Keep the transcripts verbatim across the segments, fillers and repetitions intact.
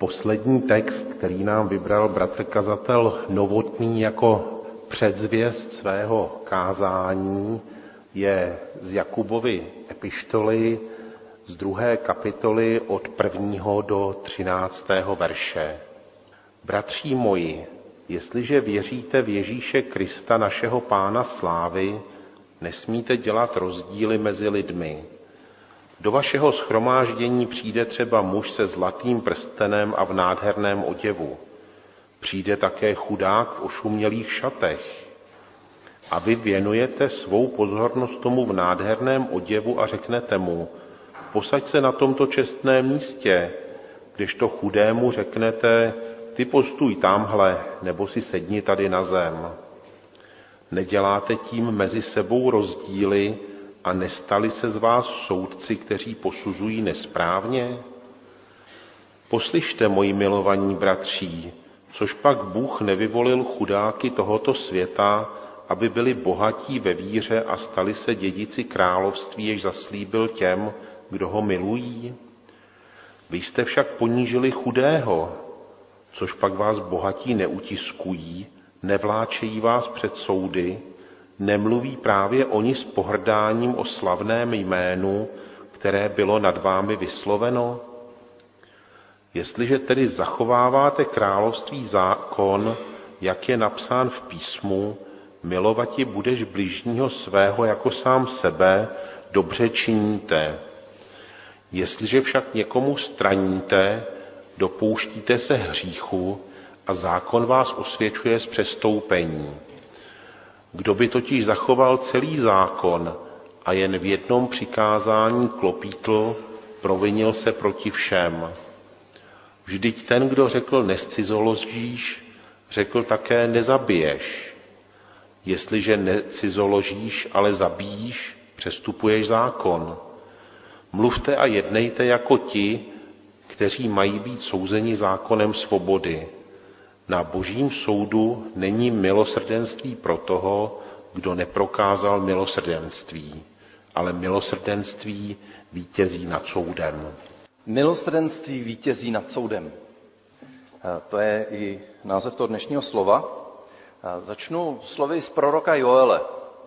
Poslední text, který nám vybral bratr kazatel Novotný jako předzvěst svého kázání, je z Jakubovy epištoly z druhé kapitoly od prvního do třináctého verše. Bratří moji, jestliže věříte v Ježíše Krista, našeho Pána slávy, nesmíte dělat rozdíly mezi lidmi. Do vašeho shromáždění přijde třeba muž se zlatým prstenem a v nádherném oděvu. Přijde také chudák v ošumělých šatech. A vy věnujete svou pozornost tomu v nádherném oděvu a řeknete mu, posaď se na tomto čestném místě, kdežto chudému řeknete, ty postůj tamhle, nebo si sedni tady na zem. Neděláte tím mezi sebou rozdíly a nestali se z vás soudci, kteří posuzují nesprávně? Poslyšte, moji milovaní bratří, což pak Bůh nevyvolil chudáky tohoto světa, aby byli bohatí ve víře a stali se dědici království, jež zaslíbil těm, kdo ho milují? Vy jste však ponížili chudého, což pak vás bohatí neutiskují, nevláčejí vás před soudy, nemluví právě oni s pohrdáním o slavném jménu, které bylo nad vámi vysloveno? Jestliže tedy zachováváte království zákon, jak je napsán v písmu, milovati budeš bližního svého jako sám sebe, dobře činíte. Jestliže však někomu straníte, dopouštíte se hříchu a zákon vás osvědčuje z přestoupení. Kdo by totiž zachoval celý zákon a jen v jednom přikázání klopítl, provinil se proti všem. Vždyť ten, kdo řekl nescizoložíš, řekl také nezabiješ. Jestliže necizoložíš, ale zabíjíš, přestupuješ zákon. Mluvte a jednejte jako ti, kteří mají být souzeni zákonem svobody. Na božím soudu není milosrdenství pro toho, kdo neprokázal milosrdenství, ale milosrdenství vítězí nad soudem. Milosrdenství vítězí nad soudem. To je i název toho dnešního slova. Začnu slovy z proroka Joele.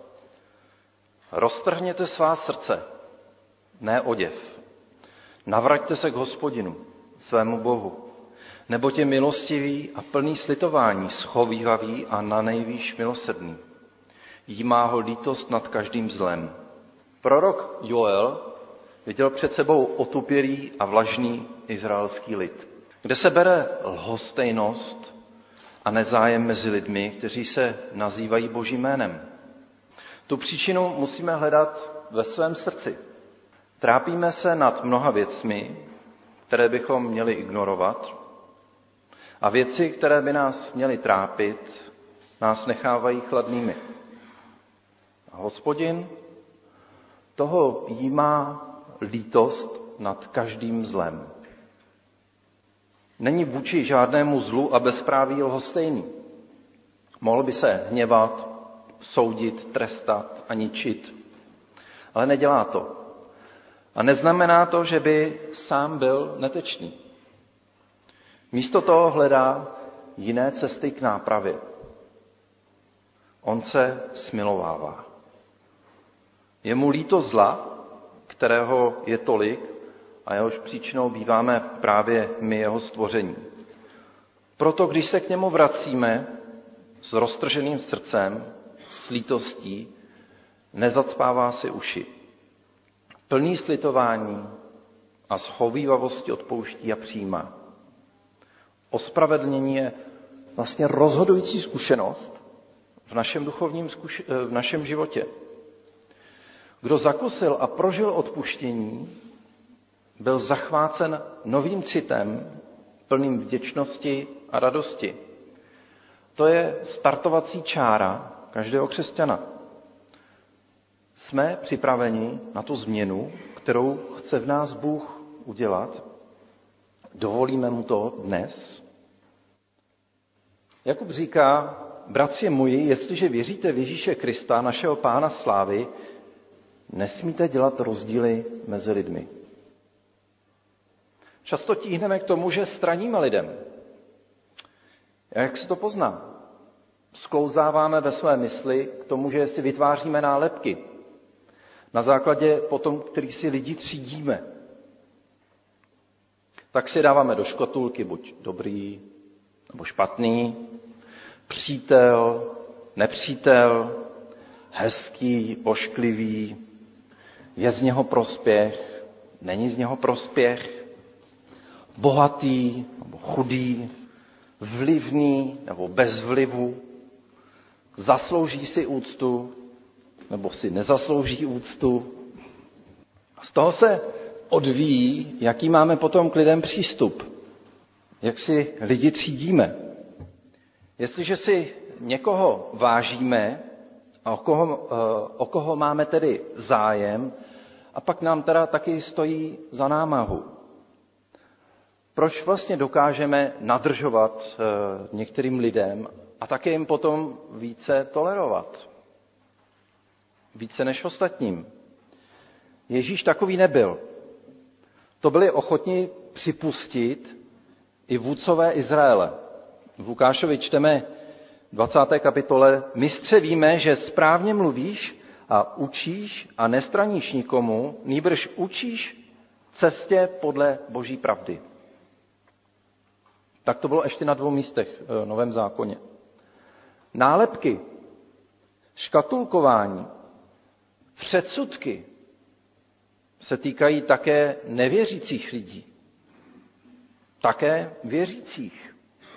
Roztrhněte svá srdce, ne oděv. Navraťte se k Hospodinu, svému Bohu. Neboť je milostivý a plný slitování, schovívavý a nanejvýš milosrdný. Jímá ho lítost nad každým zlem. Prorok Joel viděl před sebou otupělý a vlažný izraelský lid, kde se bere lhostejnost a nezájem mezi lidmi, kteří se nazývají Božím jménem. Tu příčinu musíme hledat ve svém srdci. Trápíme se nad mnoha věcmi, které bychom měli ignorovat, a věci, které by nás měly trápit, nás nechávají chladnými. A Hospodin toho jímá lítost nad každým zlem. Není vůči žádnému zlu a bezpráví lhostejný. Mohl by se hněvat, soudit, trestat a ničit, ale nedělá to. A neznamená to, že by sám byl netečný. Místo toho hledá jiné cesty k nápravě. On se smilovává. Je mu líto zla, kterého je tolik a jehož příčinou býváme právě my, jeho stvoření. Proto, když se k němu vracíme s roztrženým srdcem, s lítostí, nezacpává si uši. Plný slitování a schovívavosti odpouští a přijímá. Ospravedlnění je vlastně rozhodující zkušenost v našem duchovním zkuš- v našem životě. Kdo zakusil a prožil odpuštění, byl zachvácen novým citem, plným vděčnosti a radosti. To je startovací čára každého křesťana. Jsme připraveni na tu změnu, kterou chce v nás Bůh udělat. Dovolíme mu to dnes? Jakub říká, bratři moji, jestliže věříte v Ježíše Krista, našeho Pána slávy, nesmíte dělat rozdíly mezi lidmi. Často tíhneme k tomu, že straníme lidem. A jak se to pozná? Sklouzáváme ve své mysli k tomu, že si vytváříme nálepky. Na základě potom, který si lidi třídíme. Tak si dáváme do škatulky buď dobrý, nebo špatný, přítel, nepřítel, hezký, ošklivý, je z něho prospěch, není z něho prospěch, bohatý nebo chudý, vlivný nebo bez vlivu, zaslouží si úctu nebo si nezaslouží úctu. Z toho se odvíjí, jaký máme potom k lidem přístup, jak si lidi třídíme. Jestliže si někoho vážíme a o koho, o koho máme tedy zájem, a pak nám teda taky stojí za námahu. Proč vlastně dokážeme nadržovat některým lidem a také jim potom více tolerovat? Více než ostatním. Ježíš takový nebyl. To byli ochotni připustit i vůdcové Izraele. V Lukášovi čteme dvacáté kapitole: Mistře, víme, že správně mluvíš a učíš a nestraníš nikomu, nýbrž učíš cestě podle Boží pravdy. Tak to bylo ještě na dvou místech v Novém zákoně. Nálepky, škatulkování, předsudky se týkají také nevěřících lidí. Také věřících.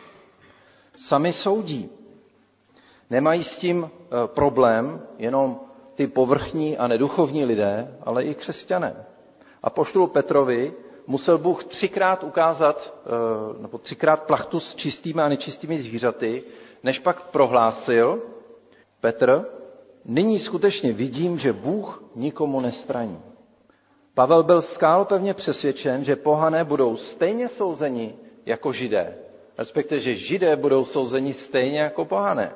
Sami soudí. Nemají s tím problém jenom ty povrchní a neduchovní lidé, ale i křesťané. Apoštolu Petrovi musel Bůh třikrát ukázat, nebo třikrát plachtu s čistými a nečistými zvířaty, než pak prohlásil Petr: nyní skutečně vidím, že Bůh nikomu nestraní. Pavel byl skálopevně přesvědčen, že pohané budou stejně souzeni jako Židé. Respektive, že Židé budou souzeni stejně jako pohané.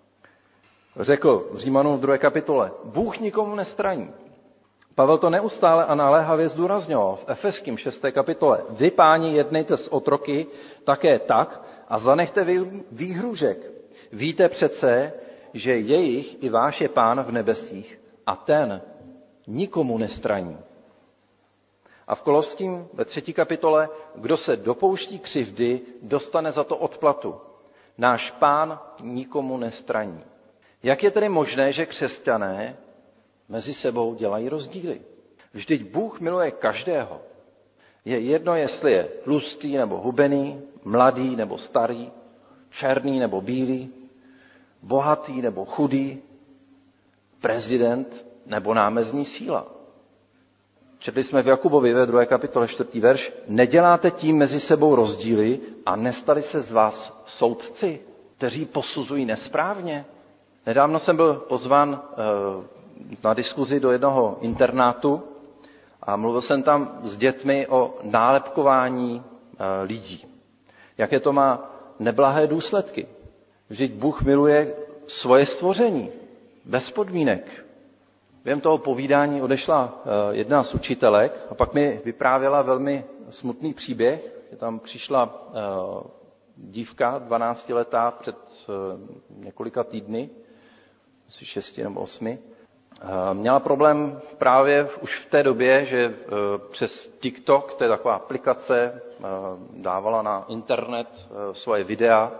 Řekl v Římanům v druhé kapitole: Bůh nikomu nestraní. Pavel to neustále a naléhavě zdůrazňoval v Efeským šesté kapitole. Vy, páni, jednejte s otroky také tak a zanechte výhrůžek. Víte přece, že jejich i váš je Pán v nebesích a ten nikomu nestraní. A v Koloským ve třetí kapitole: kdo se dopouští křivdy, dostane za to odplatu. Náš Pán nikomu nestraní. Jak je tedy možné, že křesťané mezi sebou dělají rozdíly? Vždyť Bůh miluje každého. Je jedno, jestli je tlustý nebo hubený, mladý nebo starý, černý nebo bílý, bohatý nebo chudý, prezident nebo námezní síla. Četli jsme v Jakubovi ve druhé kapitole čtvrtý verš: neděláte tím mezi sebou rozdíly a nestali se z vás soudci, kteří posuzují nesprávně. Nedávno jsem byl pozván na diskuzi do jednoho internátu a mluvil jsem tam s dětmi o nálepkování lidí. Jaké to má neblahé důsledky. Vždyť Bůh miluje svoje stvoření, bez podmínek. Během toho povídání odešla jedna z učitelek a pak mi vyprávěla velmi smutný příběh, že tam přišla dívka dvanáctiletá před několika týdny, asi šesti nebo osmi. Měla problém právě už v té době, že přes TikTok, to je taková aplikace, dávala na internet svoje videa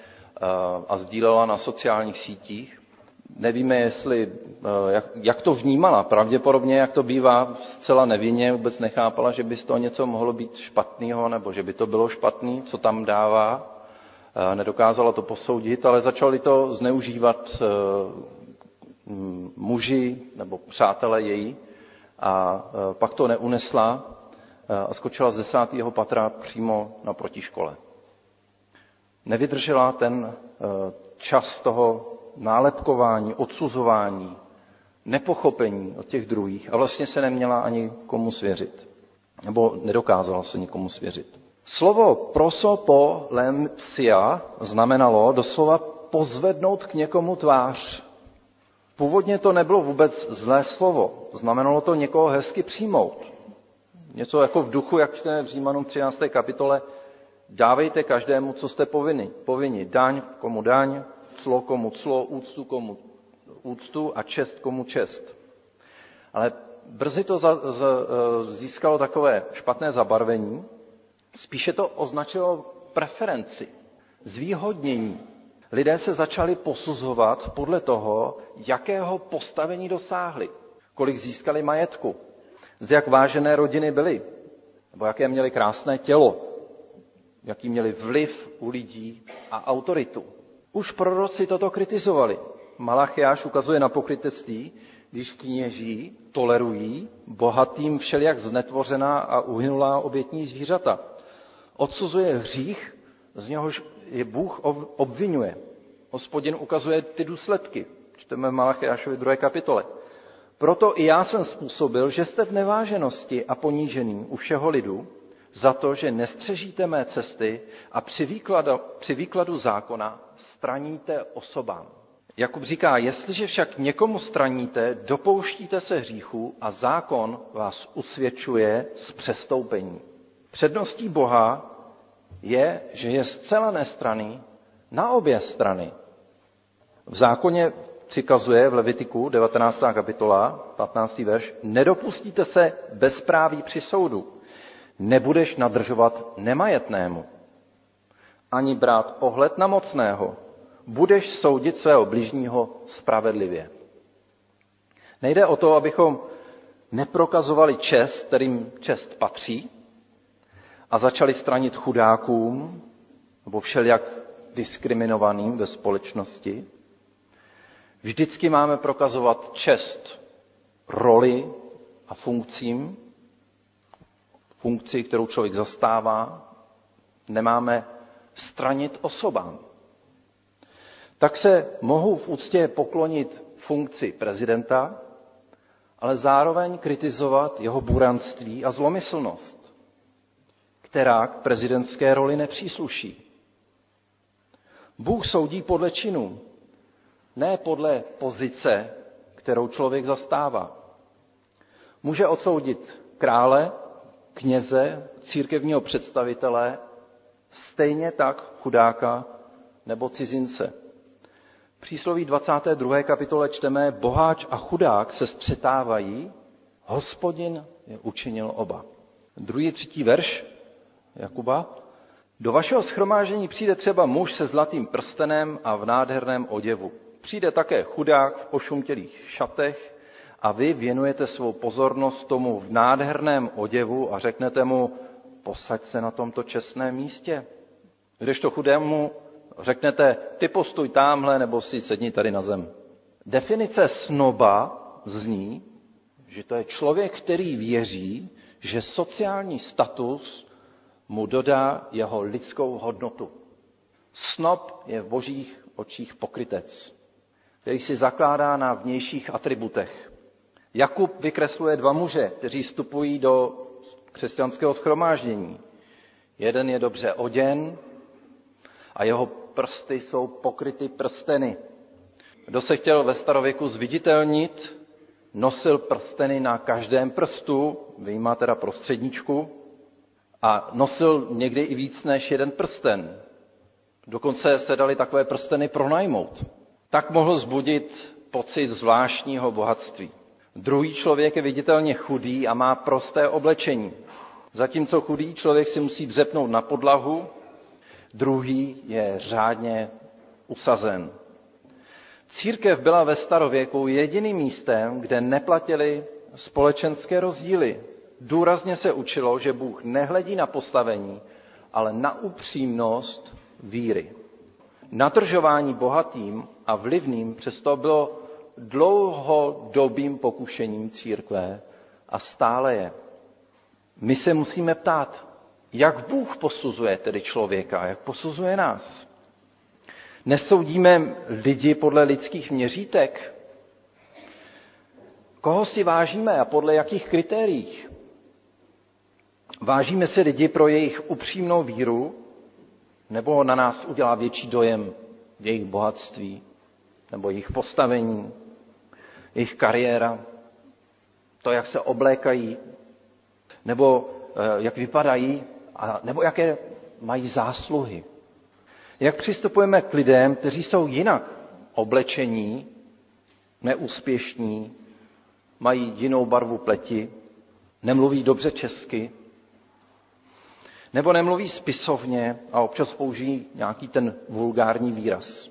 a sdílela na sociálních sítích. Nevíme, jestli, jak, jak to vnímala. Pravděpodobně, jak to bývá, zcela nevinně, vůbec nechápala, že by z toho něco mohlo být špatného, nebo že by to bylo špatný, co tam dává. Nedokázala to posoudit, ale začali to zneužívat muži nebo přátelé její a pak to neunesla a skočila z desátého patra přímo naproti škole. Nevydržela ten čas toho nálepkování, odsuzování, nepochopení od těch druhých a vlastně se neměla ani komu svěřit. Nebo nedokázala se nikomu svěřit. Slovo prosopolempsia znamenalo doslova pozvednout k někomu tvář. Původně to nebylo vůbec zlé slovo. Znamenalo to někoho hezky přijmout. Něco jako v duchu, jak čteme v Římanům třinácté kapitole, dávejte každému, co jste povinni. Povinni daň, komu daň, clo, komu clo, úctu, komu úctu a čest, komu čest. Ale brzy to za, za, získalo takové špatné zabarvení, spíše to označilo preferenci, zvýhodnění. Lidé se začali posuzovat podle toho, jakého postavení dosáhli, kolik získali majetku, z jak vážené rodiny byli, nebo jaké měli krásné tělo, jaký měli vliv u lidí a autoritu. Už proroci toto kritizovali. Malachiáš ukazuje na pokrytectví, když kněží tolerují bohatým všelijak znetvořená a uhynulá obětní zvířata. Odsuzuje hřích, z něhož je Bůh obvinuje. Hospodin ukazuje ty důsledky. Čteme v Malachiášovi druhé kapitole. Proto i já jsem způsobil, že jste v neváženosti a ponížený u všeho lidu, za to, že nestřežíte mé cesty a při výkladu, při výkladu zákona straníte osobám. Jakub říká, jestliže však někomu straníte, dopouštíte se hříchu a zákon vás usvědčuje z přestoupení. Předností Boha je, že je zcela nestranný na obě strany. V zákoně přikazuje v Levitiku devatenáctá kapitola, patnáctý verš, nedopustíte se bezpráví při soudu, nebudeš nadržovat nemajetnému, ani brát ohled na mocného, budeš soudit svého bližního spravedlivě. Nejde o to, abychom neprokazovali čest, kterým čest patří, a začali stranit chudákům nebo všelijak diskriminovaným ve společnosti. Vždycky máme prokazovat čest roli a funkcím, funkci, kterou člověk zastává, nemáme stranit osobám. Tak se mohu v úctě poklonit funkci prezidenta, ale zároveň kritizovat jeho buranství a zlomyslnost, která k prezidentské roli nepřísluší. Bůh soudí podle činů, ne podle pozice, kterou člověk zastává. Může odsoudit krále, kněze, církevního představitele, stejně tak chudáka nebo cizince. V přísloví dvacáté druhé kapitole čteme, boháč a chudák se střetávají, Hospodin je učinil oba. Druhý, třetí verš Jakuba. Do vašeho shromáždění přijde třeba muž se zlatým prstenem a v nádherném oděvu. Přijde také chudák v pošumtělých šatech a vy věnujete svou pozornost tomu v nádherném oděvu a řeknete mu, posaď se na tomto čestném místě. Kdežto chudému řeknete, ty postuj támhle nebo si sedni tady na zem. Definice snoba zní, že to je člověk, který věří, že sociální status mu dodá jeho lidskou hodnotu. Snob je v božích očích pokrytec, který si zakládá na vnějších atributech. Jakub vykresluje dva muže, kteří vstupují do křesťanského shromáždění. Jeden je dobře oděn a jeho prsty jsou pokryty prsteny. Kdo se chtěl ve starověku zviditelnit, nosil prsteny na každém prstu, vyjma teda prostředníčku, a nosil někdy i víc než jeden prsten. Dokonce se dali takové prsteny pronajmout. Tak mohl vzbudit pocit zvláštního bohatství. Druhý člověk je viditelně chudý a má prosté oblečení. Zatímco chudý člověk si musí dřepnout na podlahu, druhý je řádně usazen. Církev byla ve starověku jediným místem, kde neplatily společenské rozdíly. Důrazně se učilo, že Bůh nehledí na postavení, ale na upřímnost víry. Nadržování bohatým a vlivným přesto bylo dlouhodobým pokušením církve a stále je. My se musíme ptát, jak Bůh posuzuje tedy člověka, jak posuzuje nás. Nesoudíme lidi podle lidských měřítek? Koho si vážíme a podle jakých kritériích? Vážíme si lidi pro jejich upřímnou víru, nebo na nás udělá větší dojem jejich bohatství, nebo jejich postavení, jejich kariéra, to, jak se oblékají? nebo jak vypadají, a, nebo jaké mají zásluhy. Jak přistupujeme k lidem, kteří jsou jinak oblečení, neúspěšní, mají jinou barvu pleti, nemluví dobře česky, nebo nemluví spisovně a občas použijí nějaký ten vulgární výraz.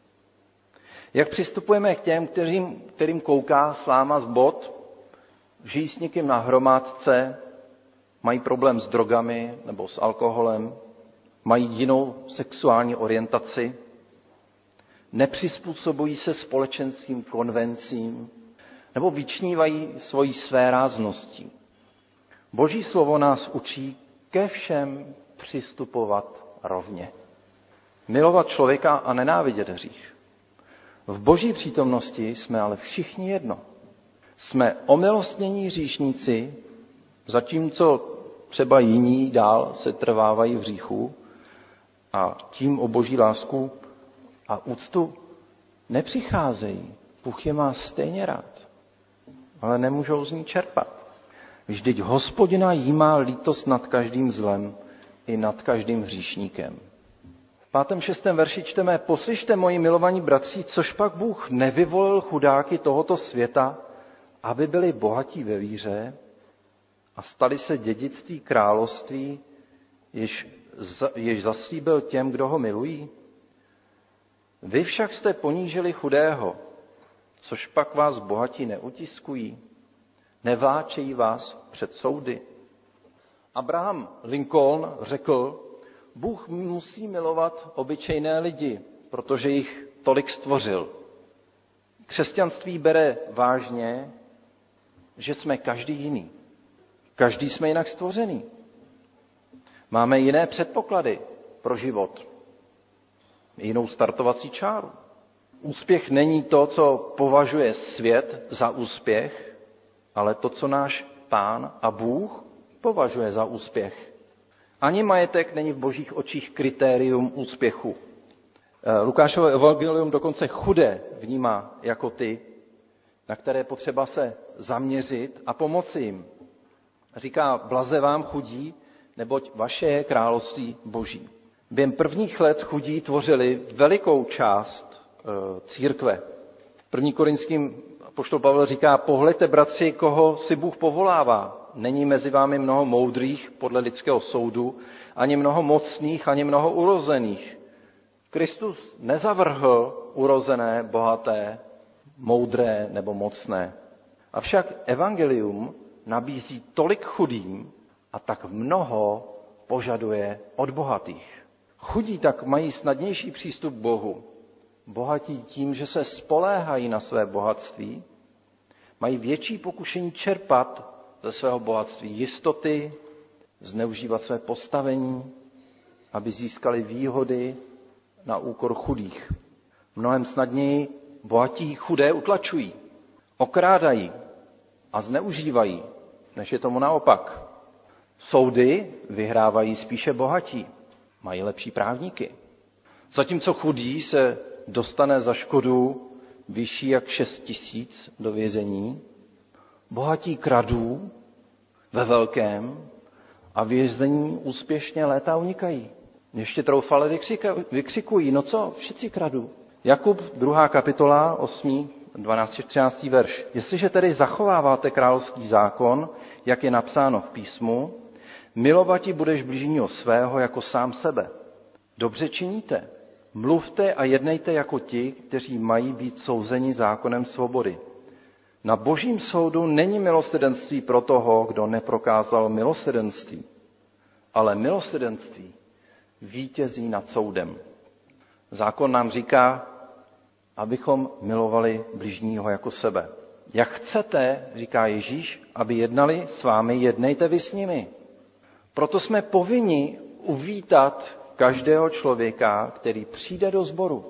Jak přistupujeme k těm, kterým, kterým kouká sláma z bot, žijí s někým na hromádce, mají problém s drogami nebo s alkoholem, mají jinou sexuální orientaci, nepřizpůsobují se společenským konvencím nebo vyčnívají svojí svérázností. Boží slovo nás učí ke všem přistupovat rovně. Milovat člověka a nenávidět hřích. V Boží přítomnosti jsme ale všichni jedno. Jsme omilostnění hříšníci, zatímco třeba jiní dál se trvávají v hříchu a tím o Boží lásku a úctu nepřicházejí. Bůh je má stejně rád, ale nemůžou z ní čerpat. Vždyť Hospodina jí má lítost nad každým zlem i nad každým hříšníkem. V pátém šestém verši čteme: Poslyšte, moji milovaní bratři, což pak Bůh nevyvolil chudáky tohoto světa, aby byli bohatí ve víře a stali se dědictví království, jež, jež zaslíbil těm, kdo ho milují? Vy však jste ponížili chudého, což pak vás bohatí neutiskují, nevláčejí vás před soudy. Abraham Lincoln řekl: Bůh musí milovat obyčejné lidi, protože jich tolik stvořil. Křesťanství bere vážně, že jsme každý jiný. Každý jsme jinak stvořený. Máme jiné předpoklady pro život, jinou startovací čáru. Úspěch není to, co považuje svět za úspěch, ale to, co náš Pán a Bůh považuje za úspěch. Ani majetek není v Božích očích kritérium úspěchu. Lukášovo evangelium dokonce chudé vnímá jako ty, na které potřeba se zaměřit a pomoci jim. Říká: blaze vám chudí, neboť vaše je království Boží. Během prvních let chudí tvořili velikou část e, církve. V první Korinským apoštol Pavel říká: pohleďte, bratři, koho si Bůh povolává. Není mezi vámi mnoho moudrých podle lidského soudu, ani mnoho mocných, ani mnoho urozených. Kristus nezavrhl urozené, bohaté, moudré nebo mocné. Avšak evangelium nabízí tolik chudým a tak mnoho požaduje od bohatých. Chudí tak mají snadnější přístup k Bohu. Bohatí tím, že se spoléhají na své bohatství, mají větší pokušení čerpat ze svého bohatství jistoty, zneužívat své postavení, aby získali výhody na úkor chudých. Mnohem snadněji bohatí chudé utlačují, okrádají a zneužívají, než je tomu naopak. Soudy vyhrávají spíše bohatí, mají lepší právníky. Zatímco chudý se dostane za škodu vyšší jak šest tisíc do vězení, bohatí kradou ve velkém a vězení úspěšně léta unikají. Ještě troufale vykřikují: no co, všichni kradu. Jakub, druhá kapitola, osmý, dvanáctý až třináctý verš. Jestliže tedy zachováváte královský zákon, jak je napsáno v písmu, milovati budeš bližního svého jako sám sebe. Dobře činíte. Mluvte a jednejte jako ti, kteří mají být souzeni zákonem svobody. Na Božím soudu není milosrdenství pro toho, kdo neprokázal milosrdenství, ale milosrdenství vítězí nad soudem. Zákon nám říká, abychom milovali bližního jako sebe. Jak chcete, říká Ježíš, aby jednali s vámi, jednejte vy s nimi. Proto jsme povinni uvítat každého člověka, který přijde do sboru.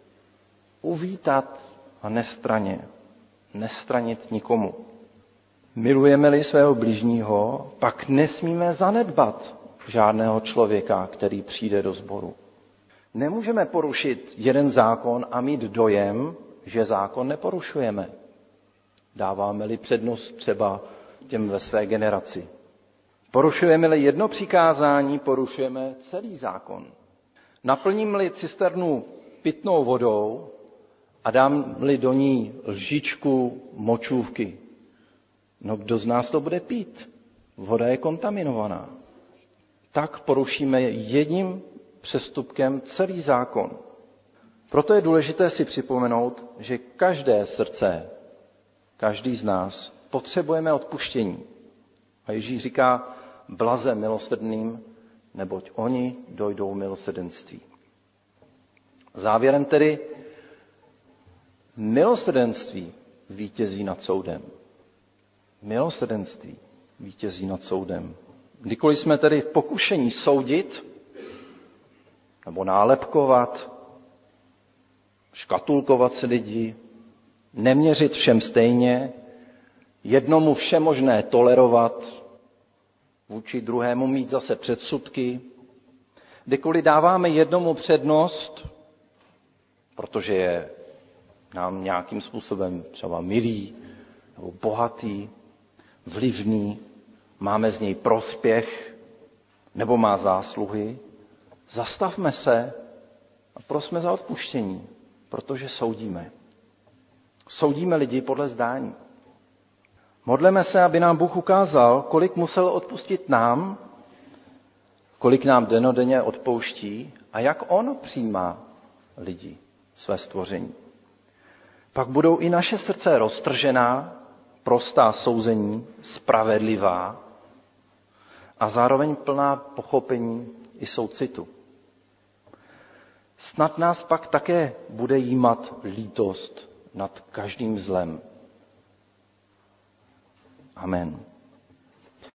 Uvítat a nestranně. Nestranit nikomu. Milujeme-li svého bližního, pak nesmíme zanedbat žádného člověka, který přijde do sboru. Nemůžeme porušit jeden zákon a mít dojem, že zákon neporušujeme. Dáváme-li přednost třeba těm ve své generaci. Porušujeme-li jedno přikázání, porušujeme celý zákon. Naplním-li cisternu pitnou vodou a dám-li do ní lžičku močůvky, no kdo z nás to bude pít? Voda je kontaminovaná. Tak porušíme jedním přestupkem celý zákon. Proto je důležité si připomenout, že každé srdce, každý z nás potřebujeme odpuštění. A Ježíš říká, blaze milosrdným, neboť oni dojdou milosrdenství. Závěrem tedy, milosrdenství vítězí nad soudem. Milosrdenství vítězí nad soudem. Kdykoliv jsme tedy v pokušení soudit, nebo nálepkovat, škatulkovat si lidi, neměřit všem stejně, jednomu vše možné tolerovat, vůči druhému mít zase předsudky, kdykoliv dáváme jednomu přednost, protože je nám nějakým způsobem třeba milý, nebo bohatý, vlivný, máme z něj prospěch, nebo má zásluhy, zastavme se a prosme za odpuštění, protože soudíme. Soudíme lidi podle zdání. Modleme se, aby nám Bůh ukázal, kolik musel odpustit nám, kolik nám dennodenně odpouští a jak on přijímá lidi, své stvoření. Pak budou i naše srdce roztržená, prostá souzení, spravedlivá a zároveň plná pochopení i soucitu. Snad nás pak také bude jímat lítost nad každým zlem. Amen.